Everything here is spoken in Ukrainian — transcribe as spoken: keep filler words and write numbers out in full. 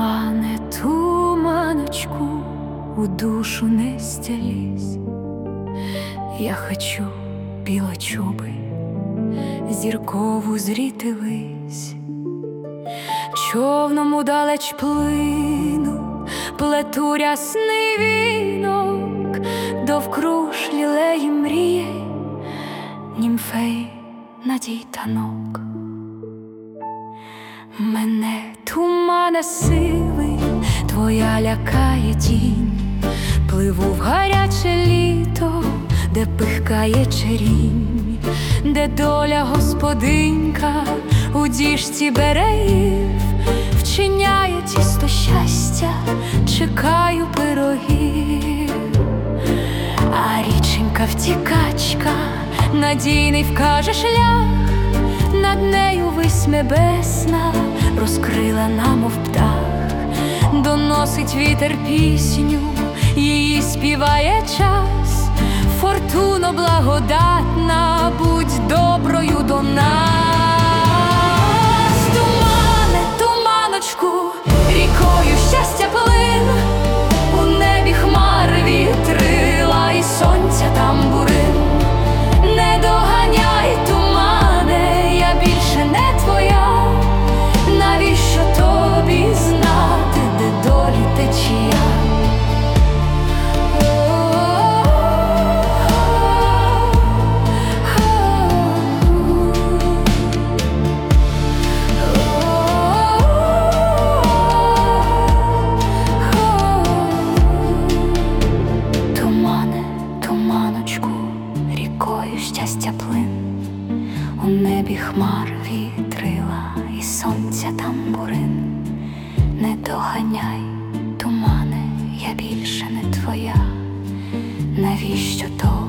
Тумане, туманочку, у душу не стелись. Я хочу білочуби, зіркову зріти вись. Човном удалеч плину, плету рясний вінок, довкруж лілеї мріє, німфей надій танок. Мене тумана сили, твоя лякає тінь. Пливу в гаряче літо, де пихкає черінь, де доля господинька у діжці берегів вчиняє тісто щастя, чекаю пирогів. А річенька втікачка надійний вкаже шлях, над нею вись небесна розкрила намов птах. Доносить вітер пісню, її співає час. Фортуно благодатна, будь доброю до нас. Тумане, туманочку, рікою щастя плин, у небі хмар вітрила і сонця тамбурин. Не доганяй, тумане, я більше не твоя. Навіщо тобі знати, де долі течія? Щастя плин, у небі хмар вітрила і сонця тамбурин. Не доганяй, тумане, я більше не твоя. Навіщо то